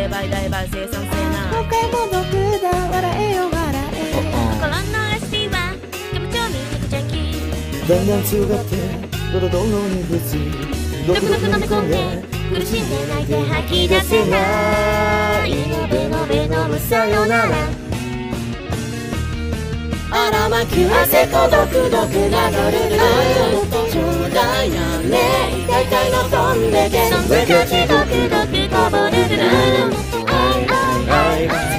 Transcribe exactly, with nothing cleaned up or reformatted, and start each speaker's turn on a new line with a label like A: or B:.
A: 成敗大倍生産性な
B: 今回も毒だ笑えよ笑え
A: 心のレシピは気持ちを見てくちゃき
C: だんだん強がってドロドロにぶつ
A: ドクドク飲み込んで苦しんで泣いて吐き出せないのべのべのむさよなら
B: あらまき汗こどくどくがのるるるちょうだいなね大体の飛んでけ
A: そんな感じドクドクこぼれるるるあいあいあい